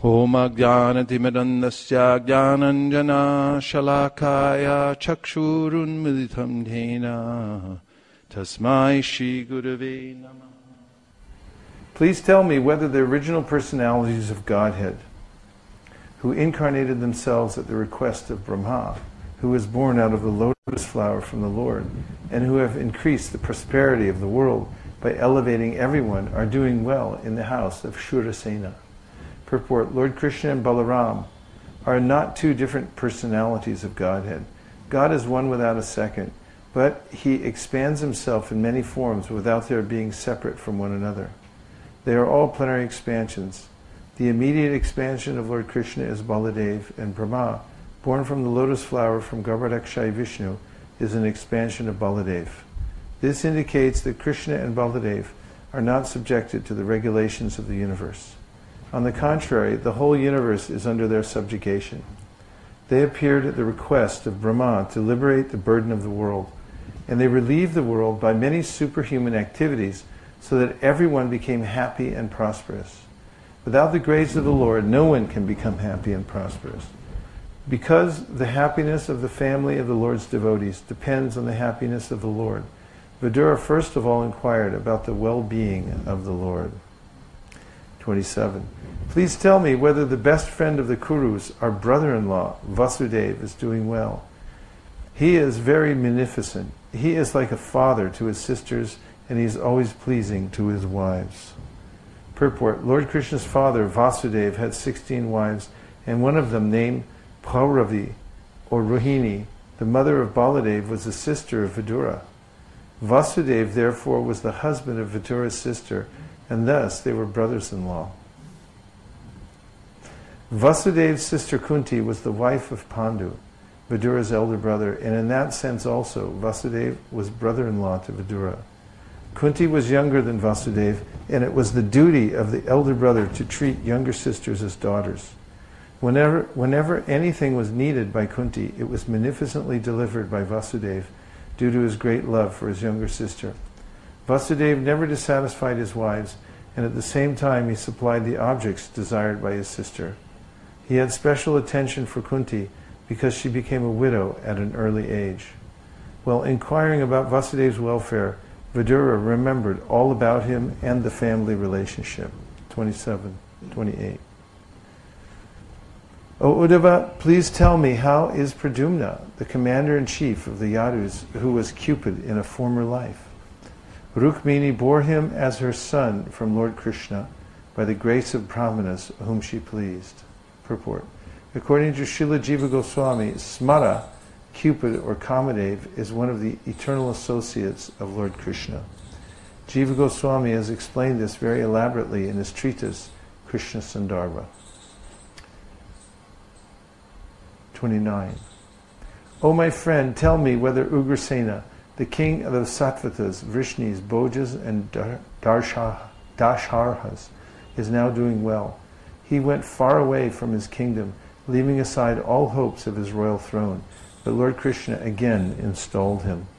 Om Ajnanatimidandasya Jnananjana Shalakaya Chakshurun Militam Dhena Tasmai Shri Gurave Namah. Please tell me whether the original personalities of Godhead, who incarnated themselves at the request of Brahma, who was born out of the lotus flower from the Lord, and who have increased the prosperity of the world by elevating everyone, are doing well in the house of Shurasena. Purport: Lord Krishna and Balaram are not two different personalities of Godhead. God is one without a second, but He expands Himself in many forms without their being separate from one another. They are all plenary expansions. The immediate expansion of Lord Krishna is Baladev, and Brahma, born from the lotus flower from Garbhodakshai Vishnu, is an expansion of Baladev. This indicates that Krishna and Baladev are not subjected to the regulations of the universe. On the contrary, the whole universe is under their subjugation. They appeared at the request of Brahma to liberate the burden of the world, and they relieved the world by many superhuman activities so that everyone became happy and prosperous. Without the grace of the Lord, no one can become happy and prosperous. Because the happiness of the family of the Lord's devotees depends on the happiness of the Lord, Vidura first of all inquired about the well-being of the Lord. 27. Please tell me whether the best friend of the Kurus, our brother-in-law, Vasudeva, is doing well. He is very munificent. He is like a father to his sisters, and he is always pleasing to his wives. Purport: Lord Krishna's father, Vasudeva, had 16 wives, and one of them, named Pauravi, or Rohini, the mother of Baladev, was the sister of Vidura. Vasudeva, therefore, was the husband of Vidura's sister, and thus they were brothers-in-law. Vasudeva's sister Kunti was the wife of Pandu, Vidura's elder brother, and in that sense also Vasudeva was brother-in-law to Vidura. Kunti was younger than Vasudeva, and it was the duty of the elder brother to treat younger sisters as daughters. Whenever anything was needed by Kunti, it was magnificently delivered by Vasudeva due to his great love for his younger sister. Vasudeva never dissatisfied his wives, and at the same time he supplied the objects desired by his sister. He had special attention for Kunti because she became a widow at an early age. While inquiring about Vasudeva's welfare, Vidura remembered all about him and the family relationship. 27, 28. O Uddhava, please tell me, how is Pradyumna, the commander-in-chief of the Yadus, who was Cupid in a former life? Rukmini bore him as her son from Lord Krishna by the grace of Brahmanas whom she pleased. Purport: According to Srila Jiva Goswami, Smara, Cupid or Kamadev, is one of the eternal associates of Lord Krishna. Jiva Goswami has explained this very elaborately in his treatise, Krishna Sandarbha. 29. O my friend, tell me whether Ugrasena, the king of the Sattvatas, Vrishnis, Bhojas, and Dasharhas, is now doing well. He went far away from his kingdom, leaving aside all hopes of his royal throne, but Lord Krishna again installed him.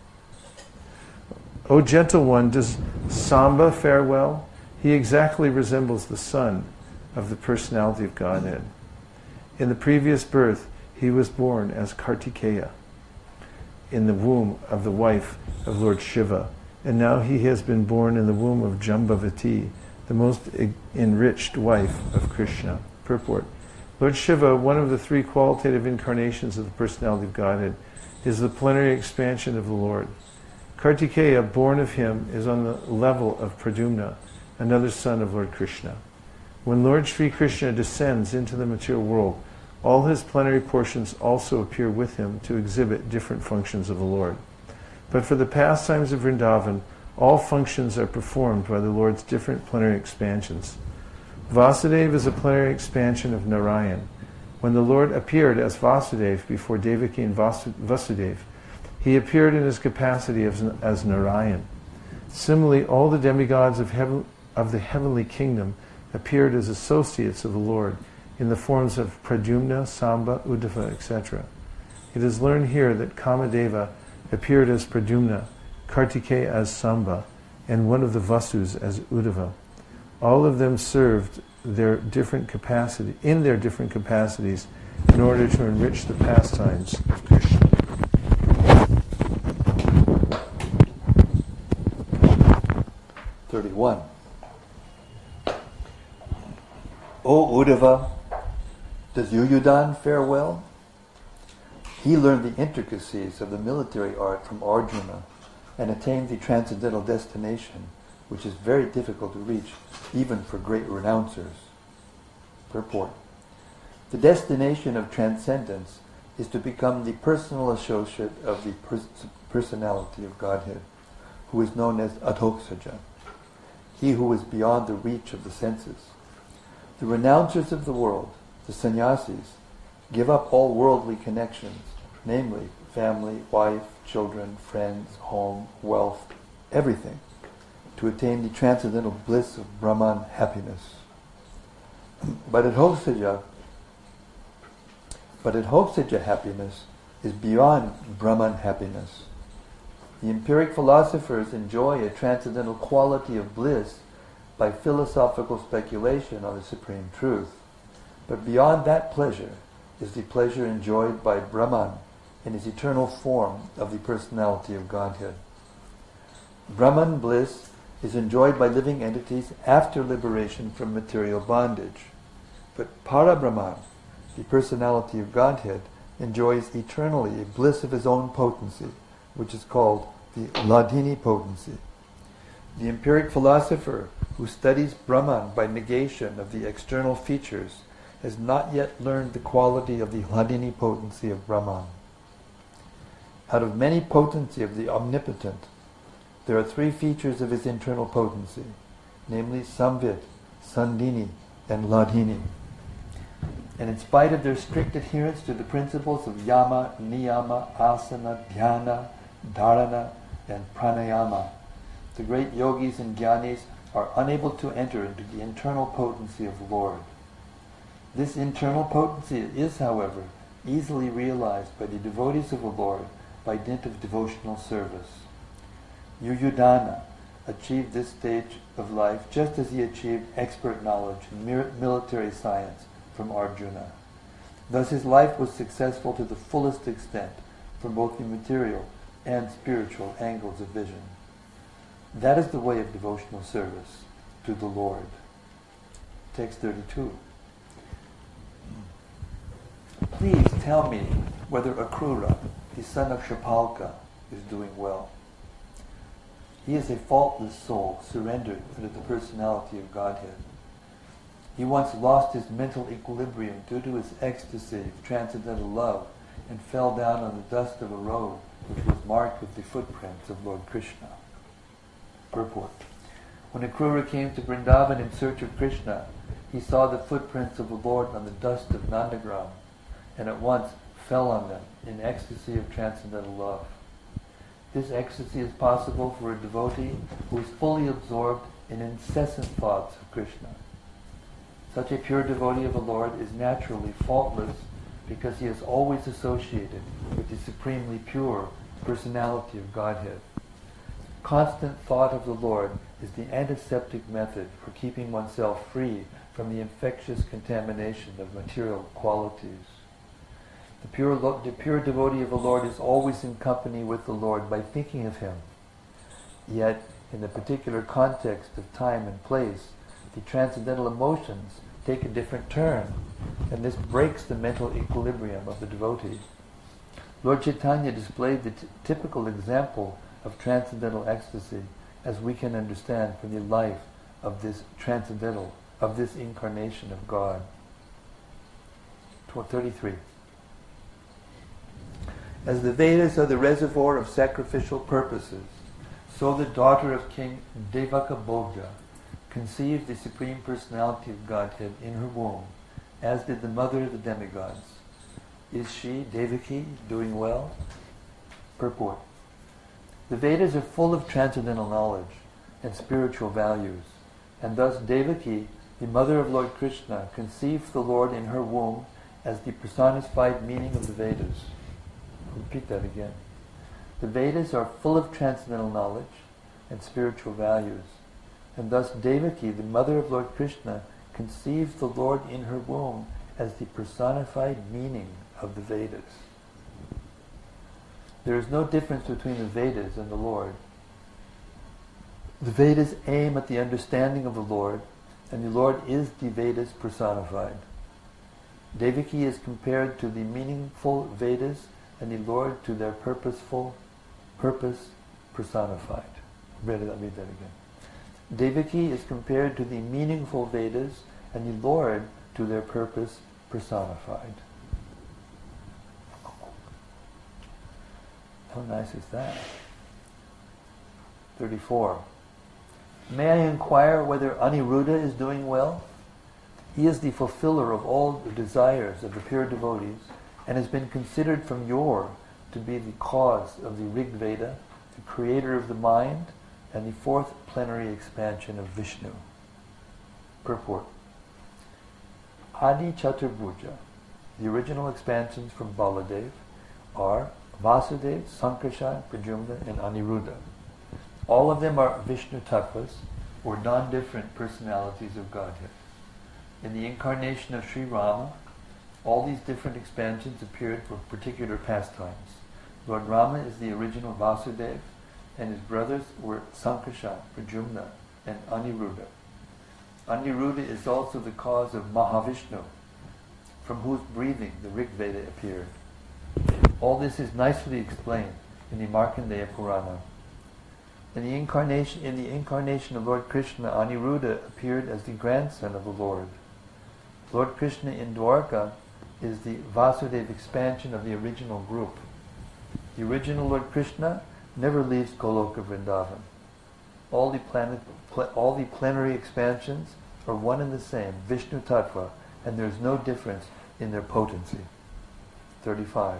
O gentle one, does Samba fare well? He exactly resembles the son of the personality of Godhead. In the previous birth, he was born as Kartikeya in the womb of the wife of Lord Shiva, and now he has been born in the womb of Jambavati, the most enriched wife of Krishna. Purport: Lord Shiva, one of the three qualitative incarnations of the personality of Godhead, is the plenary expansion of the Lord. Kartikeya, born of him, is on the level of Pradyumna, another son of Lord Krishna. When Lord Sri Krishna descends into the material world, all his plenary portions also appear with him to exhibit different functions of the Lord. But for the pastimes of Vrindavan, all functions are performed by the Lord's different plenary expansions. Vasudeva is a plenary expansion of Narayan. When the Lord appeared as Vasudeva before Devaki and Vasudeva, he appeared in his capacity as Narayan. Similarly, all the demigods of the heavenly kingdom appeared as associates of the Lord in the forms of Pradyumna, Samba, Uddhava, etc. It is learned here that Kamadeva appeared as Pradyumna, Kartikeya as Samba, and one of the Vasus as Uddhava. All of them served their different capacities in order to enrich the pastimes of Krishna. O Uddhava, does Yuyudhan fare well? He learned the intricacies of the military art from Arjuna and attained the transcendental destination, which is very difficult to reach, even for great renouncers. Purport. The destination of transcendence is to become the personal associate of the personality of Godhead, who is known as Adhokshaja, he who is beyond the reach of the senses. The renouncers of the world, the sannyasis, give up all worldly connections, namely family, wife, children, friends, home, wealth, everything, to attain the transcendental bliss of Brahman happiness. But Adhokshaja happiness is beyond Brahman happiness. The empiric philosophers enjoy a transcendental quality of bliss by philosophical speculation on the supreme truth. But beyond that pleasure is the pleasure enjoyed by Brahman in his eternal form of the personality of Godhead. Brahman bliss is enjoyed by living entities after liberation from material bondage. But Para-Brahman, the personality of Godhead, enjoys eternally a bliss of his own potency, which is called the Hladini potency. The empiric philosopher who studies Brahman by negation of the external features has not yet learned the quality of the Hladini potency of Brahman. Out of many potency of the omnipotent, there are three features of his internal potency, namely Samvit, Sandhini, and Hladini. And in spite of their strict adherence to the principles of Yama, Niyama, Asana, Dhyana, Dharana, and Pranayama, the great yogis and jnanis are unable to enter into the internal potency of the Lord. This internal potency is, however, easily realized by the devotees of the Lord by dint of devotional service. Yuyudhana achieved this stage of life just as he achieved expert knowledge in military science from Arjuna. Thus his life was successful to the fullest extent from both the material and spiritual angles of vision. That is the way of devotional service to the Lord. Text 32. Please tell me whether Akrura, the son of Shapalka, is doing well. He is a faultless soul surrendered under the personality of Godhead. He once lost his mental equilibrium due to his ecstasy of transcendental love and fell down on the dust of a road which was marked with the footprints of Lord Krishna. Purport. When Akrura came to Vrindavan in search of Krishna, he saw the footprints of the Lord on the dust of Nandagram and at once fell on them in ecstasy of transcendental love. This ecstasy is possible for a devotee who is fully absorbed in incessant thoughts of Krishna. Such a pure devotee of the Lord is naturally faultless because he is always associated with the supremely pure personality of Godhead. Constant thought of the Lord is the antiseptic method for keeping oneself free from the infectious contamination of material qualities. The pure devotee of the Lord is always in company with the Lord by thinking of Him. Yet, in the particular context of time and place, the transcendental emotions take a different turn, and this breaks the mental equilibrium of the devotee. Lord Chaitanya displayed the typical example of transcendental ecstasy as we can understand from the life of this transcendental, of this incarnation of God. 33. As the Vedas are the reservoir of sacrificial purposes, so the daughter of King Devaka-Bhoja conceived the Supreme Personality of Godhead in her womb, as did the mother of the demigods. Is she, Devaki, doing well? Purport. The Vedas are full of transcendental knowledge and spiritual values, and thus Devaki, the mother of Lord Krishna, conceived the Lord in her womb as the personified meaning of the Vedas. Repeat that again. The Vedas are full of transcendental knowledge and spiritual values, and thus Devaki, the mother of Lord Krishna, conceives the Lord in her womb as the personified meaning of the Vedas. There is no difference between the Vedas and the Lord. The Vedas aim at the understanding of the Lord, and the Lord is the Vedas personified. Devaki is compared to the meaningful Vedas, and the Lord to their purposeful purpose personified. Let me read that again. Devaki is compared to the meaningful Vedas, and the Lord to their purpose personified. How nice is that? 34. May I inquire whether Aniruddha is doing well? He is the fulfiller of all the desires of the pure devotees and has been considered from yore to be the cause of the Rig Veda, the creator of the mind, and the fourth plenary expansion of Vishnu. Purport. Adi Chaturbhuja, the original expansions from Baladev, are Vasudeva, Sankarshan, Pradyumna, and Aniruddha. All of them are Vishnu Tattvas, or non-different personalities of Godhead. In the incarnation of Sri Rama, all these different expansions appeared for particular pastimes. Lord Rama is the original Vasudeva, and his brothers were Sankarshan, Pradyumna, and Aniruddha. Aniruddha is also the cause of Mahavishnu, from whose breathing the Rig Veda appeared. All this is nicely explained in the Markandeya Purana. In the incarnation of Lord Krishna, Aniruddha appeared as the grandson of the Lord. Lord Krishna in Dwarka is the Vasudeva expansion of the original group. The original Lord Krishna never leaves Goloka Vrindavan. All the plenary expansions are one and the same, Vishnu Tattva, and there is no difference in their potency. 35.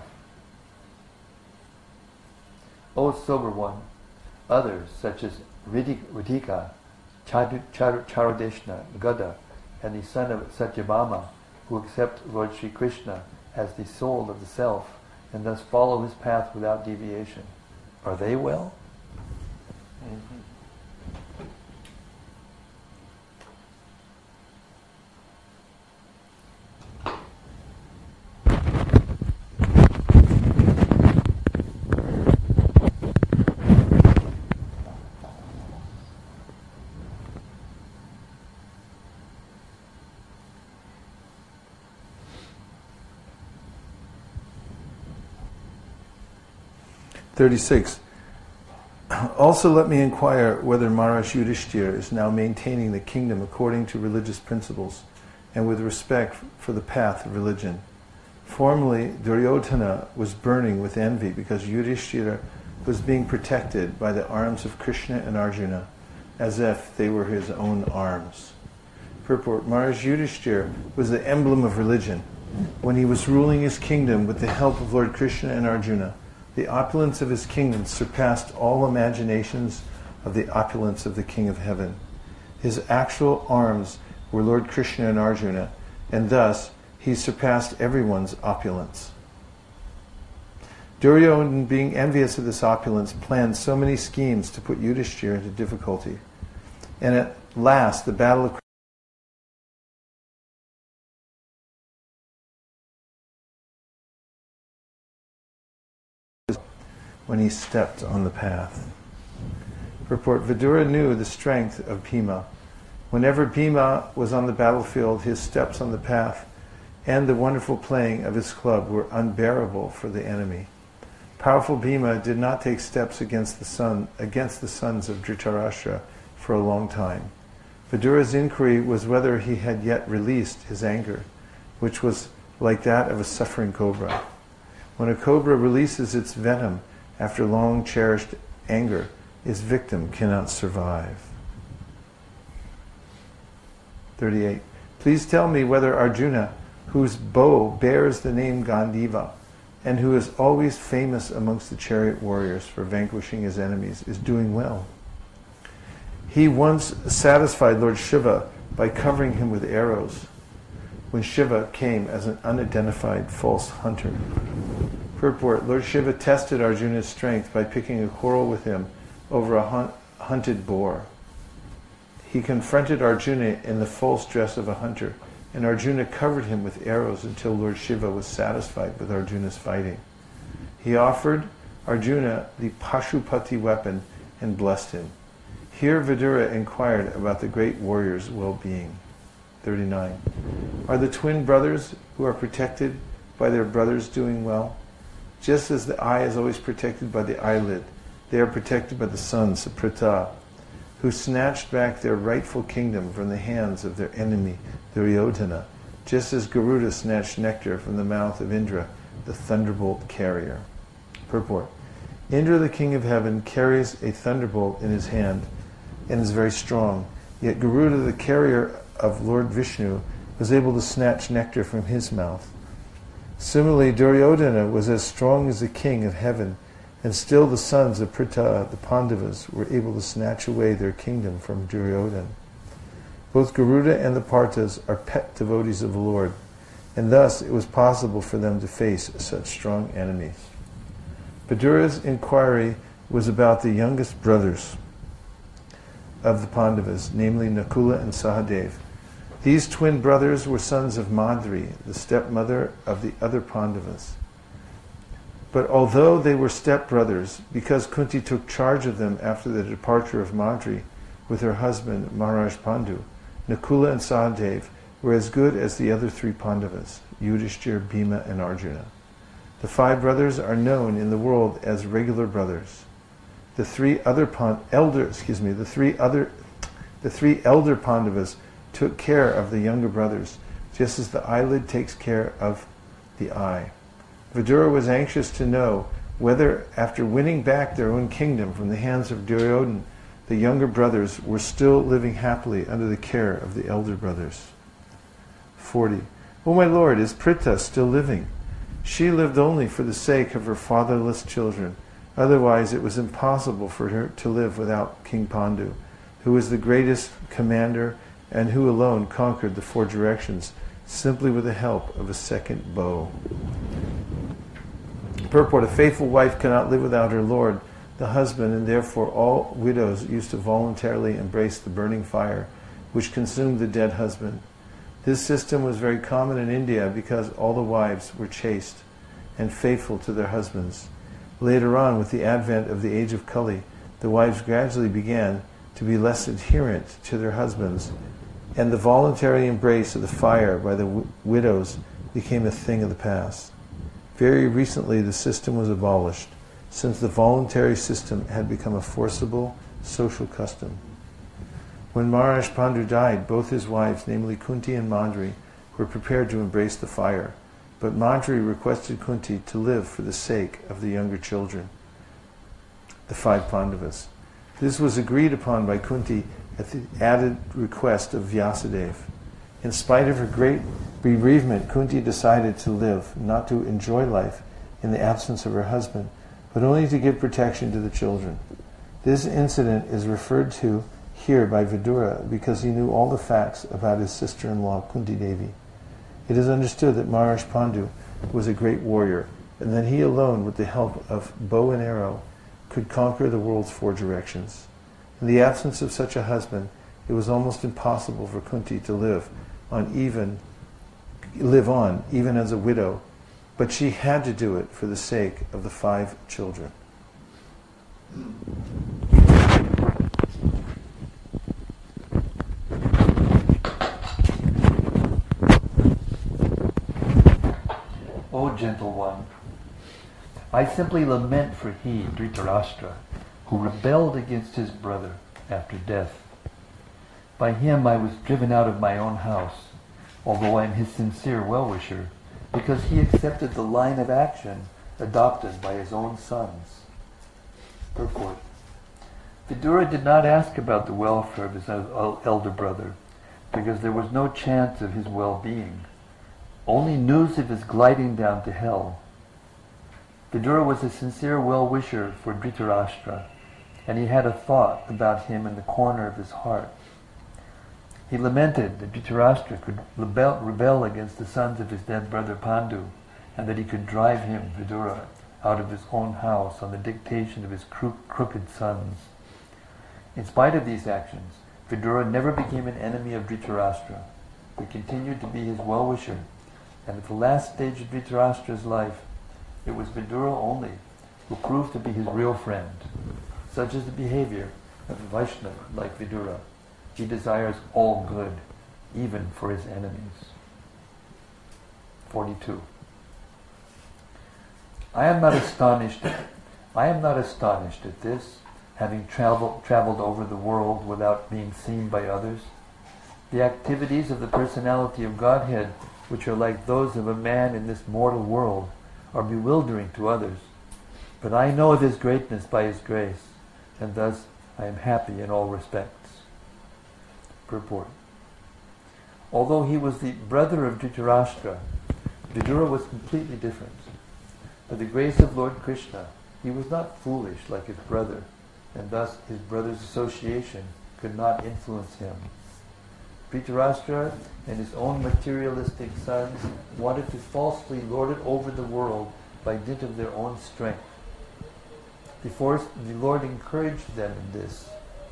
O sober one, others such as Ritika, Charodeshna, Gada, and the son of Satyabhama, who accept Lord Sri Krishna as the soul of the self and thus follow his path without deviation, are they well? Mm-hmm. "36. Also let me inquire whether Maharaj Yudhishthira is now maintaining the kingdom according to religious principles and with respect for the path of religion. Formerly, Duryodhana was burning with envy because Yudhishthira was being protected by the arms of Krishna and Arjuna as if they were his own arms." Purport. Maharaj Yudhishthira was the emblem of religion. When he was ruling his kingdom with the help of Lord Krishna and Arjuna, the opulence of his kingdom surpassed all imaginations of the opulence of the King of Heaven. His actual arms were Lord Krishna and Arjuna, and thus he surpassed everyone's opulence. Duryodhana, being envious of this opulence, planned so many schemes to put Yudhishthira into difficulty. And at last, the battle of when he stepped on the path. Purport. Vidura knew the strength of Bhima. Whenever Bhima was on the battlefield, his steps on the path and the wonderful playing of his club were unbearable for the enemy. Powerful Bhima did not take steps against the sons of Dhritarashtra for a long time. Vidura's inquiry was whether he had yet released his anger, which was like that of a suffering cobra. When a cobra releases its venom after long cherished anger, its victim cannot survive. 38. Please tell me whether Arjuna, whose bow bears the name Gandiva, and who is always famous amongst the chariot warriors for vanquishing his enemies, is doing well. He once satisfied Lord Shiva by covering him with arrows, when Shiva came as an unidentified false hunter. Purport. Lord Shiva tested Arjuna's strength by picking a quarrel with him over a hunted boar. he confronted Arjuna in the false dress of a hunter, and Arjuna covered him with arrows until Lord Shiva was satisfied with Arjuna's fighting. He offered Arjuna the Pashupati weapon and blessed him. Here Vidura inquired about the great warrior's well-being. 39. Are the twin brothers who are protected by their brothers doing well? Just as the eye is always protected by the eyelid, they are protected by the sons of Pritha, who snatched back their rightful kingdom from the hands of their enemy Duryodhana, just as Garuda snatched nectar from the mouth of Indra, the thunderbolt carrier. Purport. Indra, the king of heaven, carries a thunderbolt in his hand and is very strong. Yet Garuda, the carrier of Lord Vishnu, was able to snatch nectar from his mouth. Similarly, Duryodhana was as strong as the king of heaven, and still the sons of Pritha, the Pandavas, were able to snatch away their kingdom from Duryodhana. Both Garuda and the Parthas are pet devotees of the Lord, and thus it was possible for them to face such strong enemies. Vidura's inquiry was about the youngest brothers of the Pandavas, namely Nakula and Sahadev. These twin brothers were sons of Madri, the stepmother of the other Pandavas. But although they were stepbrothers, because Kunti took charge of them after the departure of Madri with her husband Maharaj Pandu, Nakula and Sahadev were as good as the other three Pandavas, Yudhishthira, Bhima, and Arjuna. The five brothers are known in the world as regular brothers. The three elder Pandavas took care of the younger brothers, just as the eyelid takes care of the eye. Vidura was anxious to know whether, after winning back their own kingdom from the hands of Duryodhana, the younger brothers were still living happily under the care of the elder brothers. 40. O my lord, is Pritha still living? She lived only for the sake of her fatherless children. Otherwise it was impossible for her to live without King Pandu, who was the greatest commander and who alone conquered the four directions simply with the help of a second bow. Purport. A faithful wife cannot live without her lord, the husband, and therefore all widows used to voluntarily embrace the burning fire which consumed the dead husband. This system was very common in India because all the wives were chaste and faithful to their husbands. Later on, with the advent of the age of Kali, the wives gradually began to be less adherent to their husbands, and the voluntary embrace of the fire by the widows became a thing of the past. Very recently the system was abolished, since the voluntary system had become a forcible social custom. When Maharaj Pandu died, both his wives, namely Kunti and Madri, were prepared to embrace the fire, but Madri requested Kunti to live for the sake of the younger children, the five Pandavas. This was agreed upon by Kunti at the added request of Vyasadeva. In spite of her great bereavement, Kunti decided to live, not to enjoy life in the absence of her husband, but only to give protection to the children. This incident is referred to here by Vidura because he knew all the facts about his sister-in-law Kunti Devi. It is understood that Maharaj Pandu was a great warrior, and that he alone, with the help of bow and arrow, could conquer the world's four directions. In the absence of such a husband, it was almost impossible for Kunti to live on even as a widow, but she had to do it for the sake of the five children. O gentle one, I simply lament for he, Dhritarashtra, who rebelled against his brother after death. By him I was driven out of my own house, although I am his sincere well-wisher, because he accepted the line of action adopted by his own sons. Purport. Vidura did not ask about the welfare of his elder brother, because there was no chance of his well-being, only news of his gliding down to hell. Vidura was a sincere well-wisher for Dhritarashtra, and he had a thought about him in the corner of his heart. He lamented that Dhritarashtra could rebel against the sons of his dead brother Pandu, and that he could drive him, Vidura, out of his own house on the dictation of his crooked sons. In spite of these actions, Vidura never became an enemy of Dhritarashtra, but continued to be his well-wisher, and at the last stage of Dhritarashtra's life, it was Vidura only who proved to be his real friend. Such is the behavior of a Vaishnava like Vidura. He desires all good, even for his enemies. 42. I am not astonished at this, having traveled over the world without being seen by others. The activities of the personality of Godhead, which are like those of a man in this mortal world, are bewildering to others. But I know of his greatness by his grace, and thus I am happy in all respects. Purport. Although he was the brother of Dhritarashtra, Vidura was completely different. By the grace of Lord Krishna, he was not foolish like his brother, and thus his brother's association could not influence him. Dhritarashtra and his own materialistic sons wanted to falsely lord it over the world by dint of their own strength. The Lord encouraged them in this.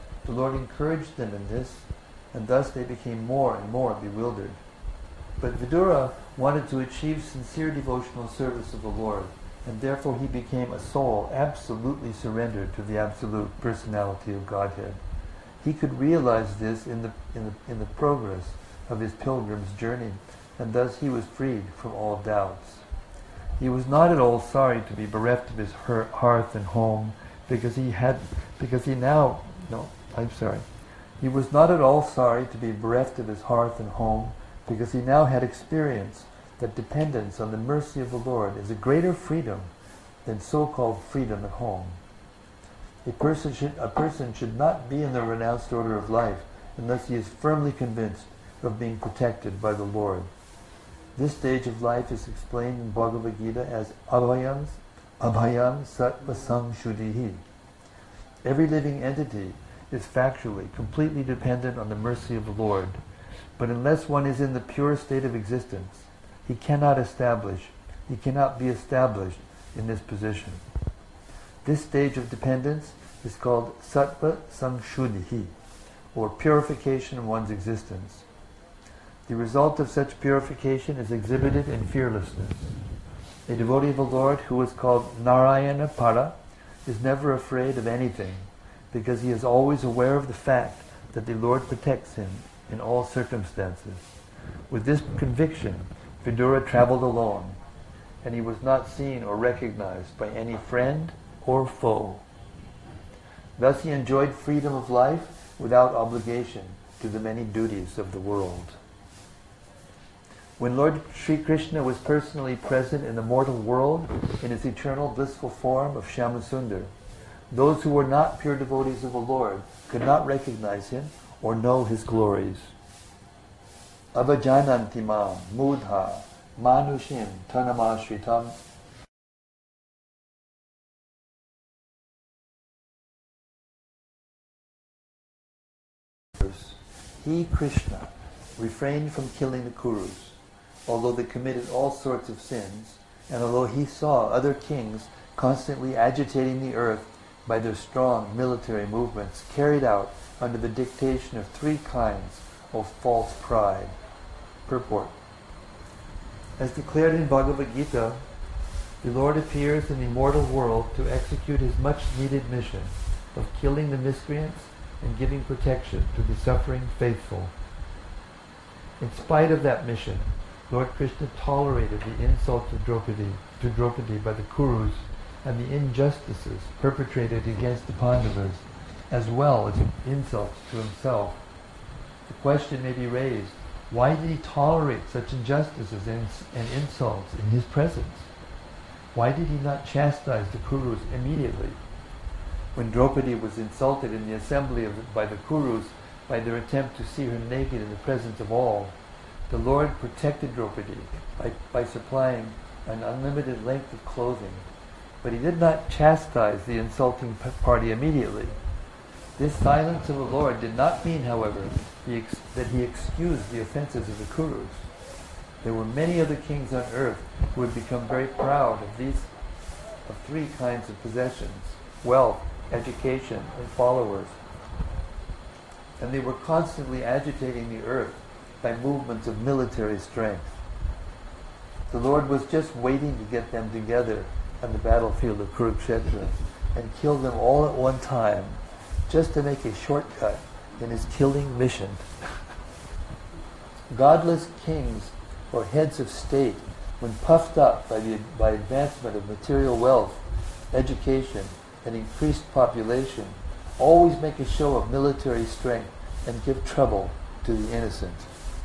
And thus they became more and more bewildered. But Vidura wanted to achieve sincere devotional service of the Lord, and therefore he became a soul absolutely surrendered to the absolute personality of Godhead. He could realize this in the progress of his pilgrim's journey, and thus he was freed from all doubts. He was not at all sorry to be bereft of his hearth and home, He was not at all sorry to be bereft of his hearth and home, because he now had experienced that dependence on the mercy of the Lord is a greater freedom than so-called freedom at home. A person should not be in the renounced order of life unless he is firmly convinced of being protected by the Lord. This stage of life is explained in Bhagavad Gita as abhayam sattva samshuddhihi. Every living entity is factually completely dependent on the mercy of the Lord, but unless one is in the pure state of existence, he cannot be established in this position. This stage of dependence is called sattva samshuddhihi, or purification of one's existence. The result of such purification is exhibited in fearlessness. A devotee of the Lord who is called Narayana Para is never afraid of anything, because he is always aware of the fact that the Lord protects him in all circumstances. With this conviction, Vidura traveled alone, and he was not seen or recognized by any friend or foe. Thus he enjoyed freedom of life without obligation to the many duties of the world. When Lord Sri Krishna was personally present in the mortal world in his eternal blissful form of Shyamasundar, those who were not pure devotees of the Lord could not recognize him or know his glories. Avajananti mam mudha manushim tanamashritam. He, Krishna, refrained from killing the Kurus, although they committed all sorts of sins, and although he saw other kings constantly agitating the earth by their strong military movements carried out under the dictation of three kinds of false pride. Purport. As declared in Bhagavad Gita, the Lord appears in the mortal world to execute his much-needed mission of killing the miscreants and giving protection to the suffering faithful. In spite of that mission, Lord Krishna tolerated the insults of Draupadi by the Kurus and the injustices perpetrated against the Pandavas, as well as insults to himself. The question may be raised, why did he tolerate such injustices and insults in his presence? Why did he not chastise the Kurus immediately? When Draupadi was insulted in the assembly by the Kurus by their attempt to see her naked in the presence of all, the Lord protected Draupadi by supplying an unlimited length of clothing, but he did not chastise the insulting party immediately. This silence of the Lord did not mean, however, that he excused the offenses of the Kurus. There were many other kings on earth who had become very proud of three kinds of possessions: wealth, education, and followers. and they were constantly agitating the earth by movements of military strength. The Lord was just waiting to get them together on the battlefield of Kurukshetra and kill them all at one time, just to make a shortcut in his killing mission. Godless kings or heads of state, when puffed up by advancement of material wealth, education, and increased population, always make a show of military strength and give trouble to the innocent.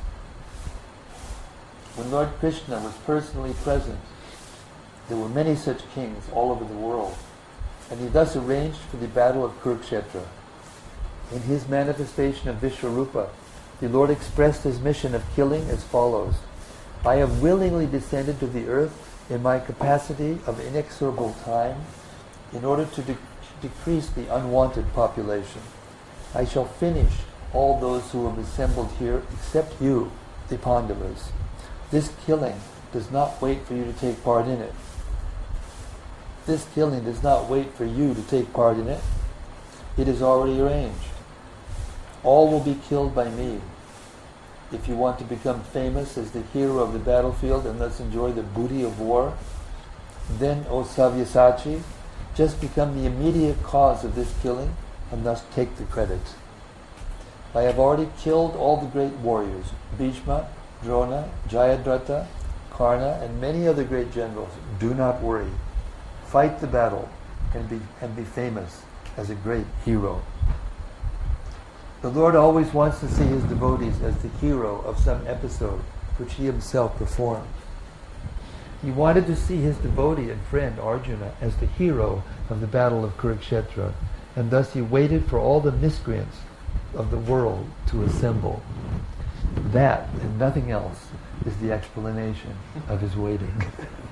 When Lord Krishna was personally present, there were many such kings all over the world, and he thus arranged for the battle of Kurukshetra. In his manifestation of Vishvarupa, the Lord expressed his mission of killing as follows: I have willingly descended to the earth in my capacity of inexorable time in order to decrease the unwanted population. I shall finish all those who have assembled here except you, the Pandavas. This killing does not wait for you to take part in it. This killing does not wait for you to take part in it. It is already arranged. All will be killed by me. If you want to become famous as the hero of the battlefield and thus enjoy the booty of war, then, O Savyasachi, just become the immediate cause of this killing and thus take the credit. I have already killed all the great warriors, Bhishma, Drona, Jayadratha, Karna, and many other great generals. Do not worry. Fight the battle and be famous as a great hero. The Lord always wants to see his devotees as the hero of some episode which he himself performed. He wanted to see his devotee and friend Arjuna as the hero of the battle of Kurukshetra, and thus he waited for all the miscreants of the world to assemble. That, and nothing else, is the explanation of his waiting.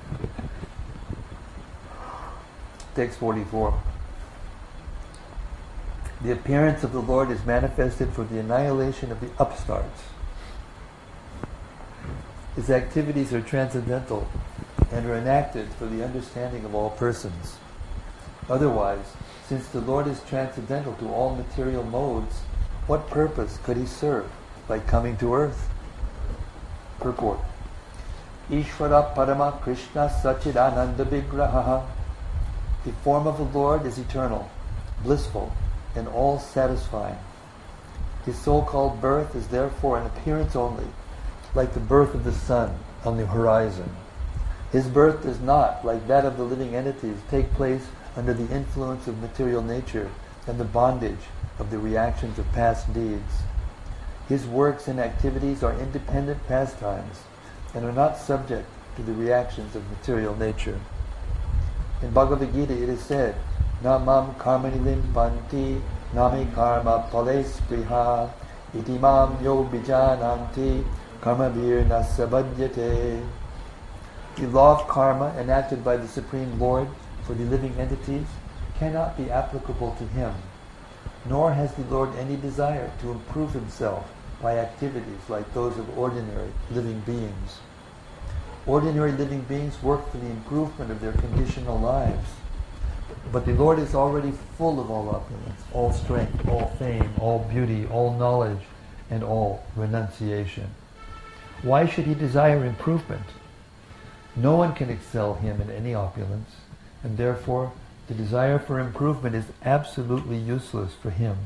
Text 44. The appearance of the Lord is manifested for the annihilation of the upstarts. His activities are transcendental and are enacted for the understanding of all persons. Otherwise, since the Lord is transcendental to all material modes, what purpose could he serve by coming to earth? Purport. Ishvara Parama Krishna Sachidananda Vigraha. The form of the Lord is eternal, blissful, and all-satisfying. His so-called birth is therefore an appearance only, like the birth of the sun on the horizon. His birth does not, like that of the living entities, take place under the influence of material nature and the bondage of the reactions of past deeds. His works and activities are independent pastimes and are not subject to the reactions of material nature. In Bhagavad Gita it is said, Namam karmani limpanti nami karma pales priha itimam yo bijananti karma vir nasabhadyate. The law of karma enacted by the Supreme Lord for the living entities cannot be applicable to him, nor has the Lord any desire to improve himself by activities like those of ordinary living beings. Ordinary living beings work for the improvement of their conditional lives, but the Lord is already full of all opulence, all strength, all fame, all beauty, all knowledge, and all renunciation. Why should he desire improvement? No one can excel him in any opulence, and therefore the desire for improvement is absolutely useless for him.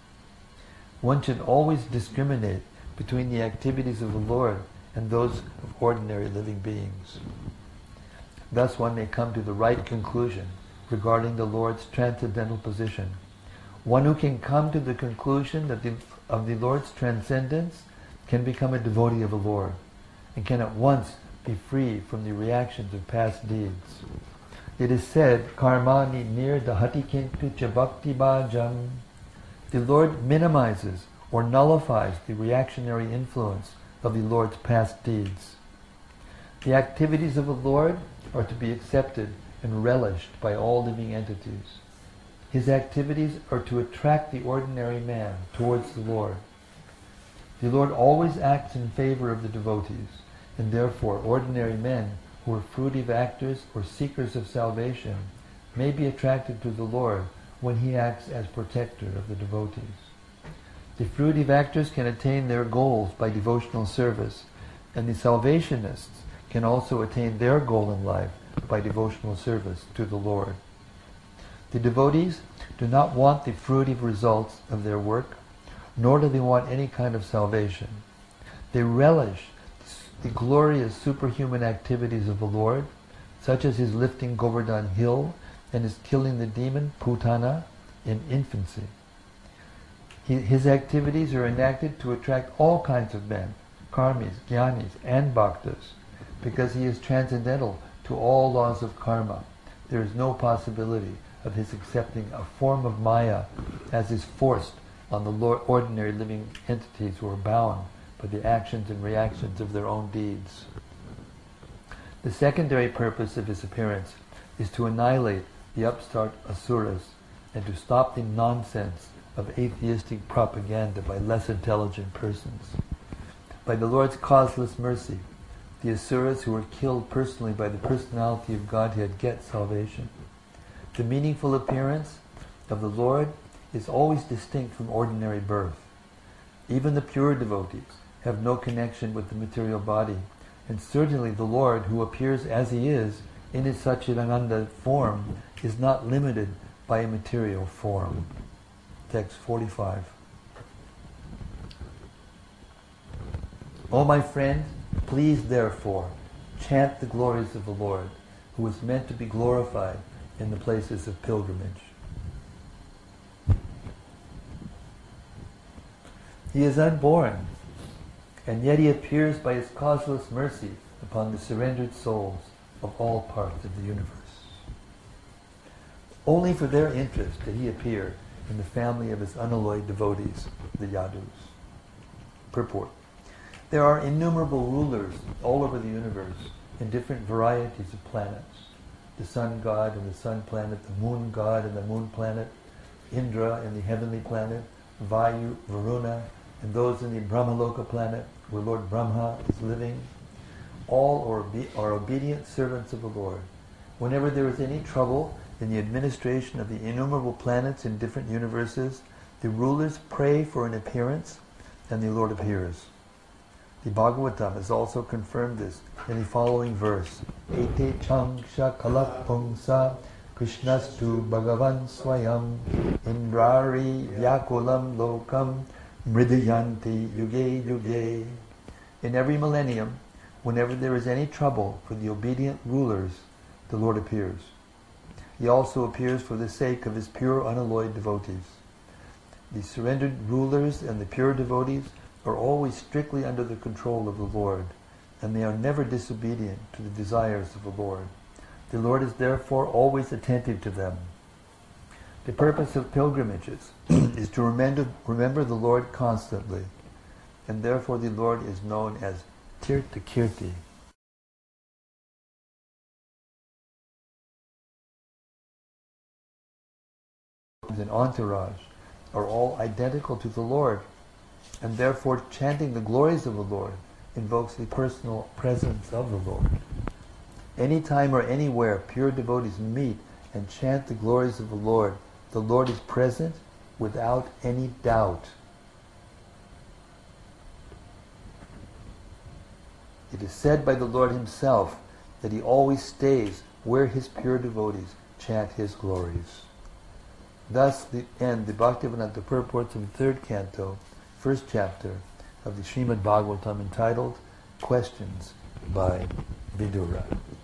One should always discriminate between the activities of the Lord and those of ordinary living beings. Thus one may come to the right conclusion regarding the Lord's transcendental position. One who can come to the conclusion of the Lord's transcendence can become a devotee of the Lord and can at once be free from the reactions of past deeds. It is said, Karmani nir dahati kintu cha bhakti bhajam. The Lord minimizes or nullifies the reactionary influence of the Lord's past deeds. The activities of the Lord are to be accepted and relished by all living entities. His activities are to attract the ordinary man towards the Lord. The Lord always acts in favor of the devotees, and therefore ordinary men who are fruitive actors or seekers of salvation may be attracted to the Lord when he acts as protector of the devotees. The fruitive actors can attain their goals by devotional service, and the salvationists can also attain their goal in life by devotional service to the Lord. The devotees do not want the fruitive results of their work, nor do they want any kind of salvation. They relish the glorious superhuman activities of the Lord, such as his lifting Govardhan hill and his killing the demon Putana in infancy. His activities are enacted to attract all kinds of men, karmis, jnanis, and bhaktas, because he is transcendental to all laws of karma. There is no possibility of his accepting a form of Maya as is forced on the ordinary living entities who are bound by the actions and reactions of their own deeds. The secondary purpose of his appearance is to annihilate the upstart asuras and to stop the nonsense of atheistic propaganda by less intelligent persons. By the Lord's causeless mercy, the asuras who were killed personally by the personality of Godhead get salvation. The meaningful appearance of the Lord is always distinct from ordinary birth. Even the pure devotees have no connection with the material body, and certainly the Lord, who appears as he is in his Satchidananda form, is not limited by a material form. Text 45. O my friend, please therefore chant the glories of the Lord, who is meant to be glorified in the places of pilgrimage. He is unborn, and yet he appears by his causeless mercy upon the surrendered souls of all parts of the universe. Only for their interest did he appear in the family of his unalloyed devotees, the Yadus. Purport. There are innumerable rulers all over the universe in different varieties of planets. The sun god and the sun planet, the moon god and the moon planet, Indra and the heavenly planet, Vayu, Varuna, and those in the Brahmaloka planet where Lord Brahma is living. All are obedient servants of the Lord. Whenever there is any trouble in the administration of the innumerable planets in different universes, the rulers pray for an appearance, and the Lord appears. The Bhagavatam has also confirmed this in the following verse: Ete changsha kalapungsa krishnastu bhagavan swayam indrari vyakulam lokam mridayanti yuge yuge. In every millennium, whenever there is any trouble for the obedient rulers, the Lord appears. He also appears for the sake of his pure unalloyed devotees. The surrendered rulers and the pure devotees are always strictly under the control of the Lord, and they are never disobedient to the desires of the Lord. The Lord is therefore always attentive to them. The purpose of pilgrimages is to remember the Lord constantly, and therefore the Lord is known as Tirtha Kirti. And entourage are all identical to the Lord, and therefore chanting the glories of the Lord invokes the personal presence of the Lord. Anytime or anywhere pure devotees meet and chant the glories of the Lord is present without any doubt. It is said by the Lord himself that he always stays where his pure devotees chant his glories. Thus end the Bhaktivedanta purports of the third canto, first chapter of the Srimad Bhagavatam, entitled Questions by Vidura.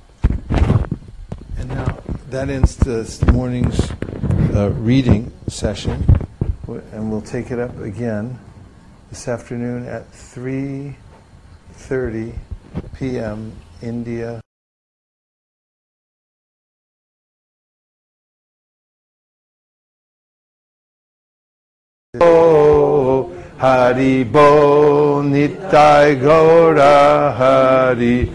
And now that ends this morning's reading session, and we'll take it up again this afternoon at 3:30 p.m. India. Oh, Hari Bo Nittai Gaura Hari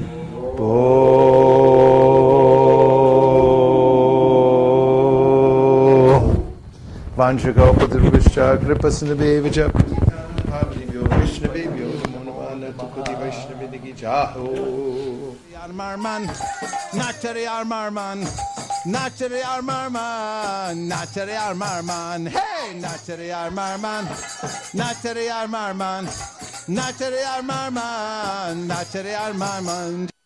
Bo Vanchagopatrubhishcha Kripasinabhevacha Bhavadivyo Vishnavevyo Namonavana Tukadi Vaishnavidiki Jaho Yarmarman Naktari Yarmarman Nachari Armarman, Nachari Armarman, hey, Nachari Armarman, Nachari Armarman, Nachari Armarman, Nachari Armarman.